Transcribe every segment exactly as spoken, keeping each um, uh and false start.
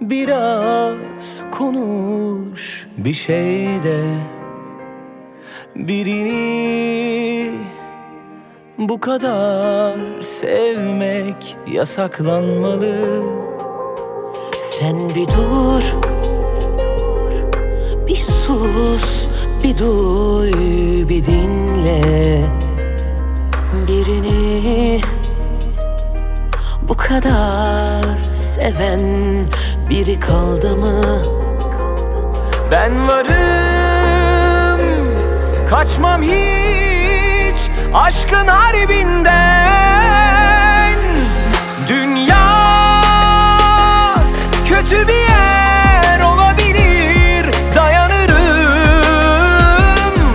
Biraz konuş bir şeyde, birini bu kadar sevmek yasaklanmalı. Sen bir dur, bir sus, bir duy, bir dinle. Birini bu kadar seven biri kaldı mı? Ben varım, kaçmam hiç aşkın harbinden. Dünya kötü bir yer olabilir, dayanırım.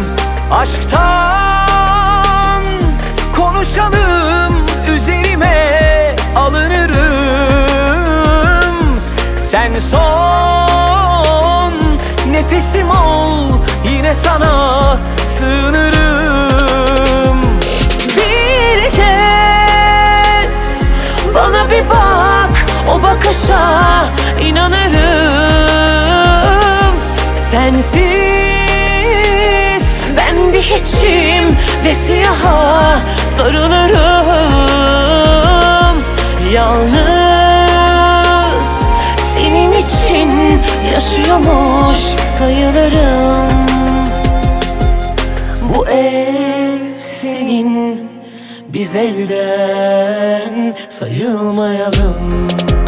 Aşktan konuşalım, üzerime alınırım. Sen son nefesim ol, yine sana sığınırım. Bir kez bana bir bak, o bakışa inanırım. Sensiz ben bir hiçim ve siyaha sarılırım. Yalnız senin için yaşıyormuş sayılırım. Bu ev senin, biz elden sayılmayalım.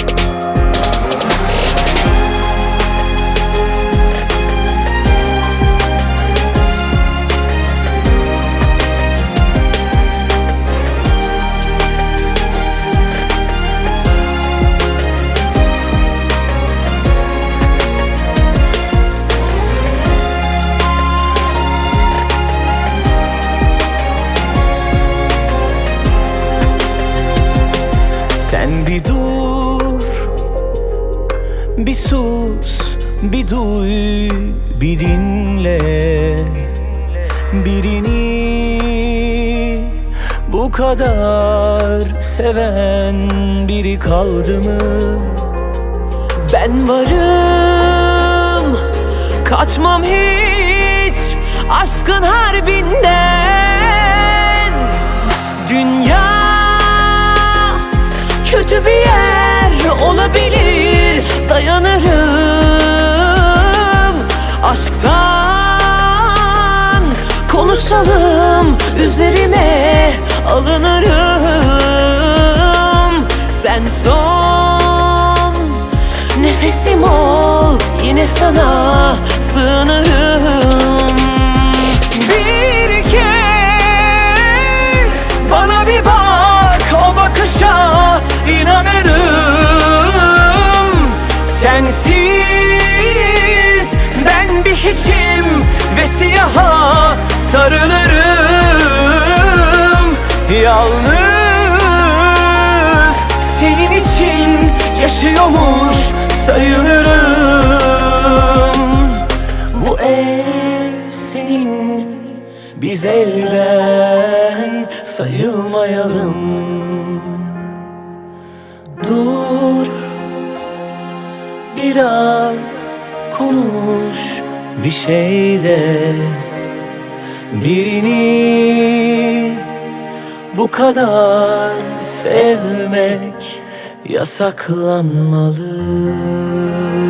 Sen bir dur, bir sus, bir duy, bir dinle. Birini bu kadar seven biri kaldı mı? Ben varım, kaçmam hiç aşkın harbinden. Dünya kötü bir yer olabilir, dayanırım. Aşktan konuşalım, üzerime alınırım. Sen son nefesim ol, yine sana sığınırım. Bir kez bana bir bak, o bakışa inanırım. Sensiz ben bir hiçim ve siyaha sarılırım. Yalnız senin için yaşıyormuş sayılırım. Bu ev senin, biz elden sayılmayalım. Dur, biraz konuş bir şeyde, birini bu kadar sevmek yasaklanmalı.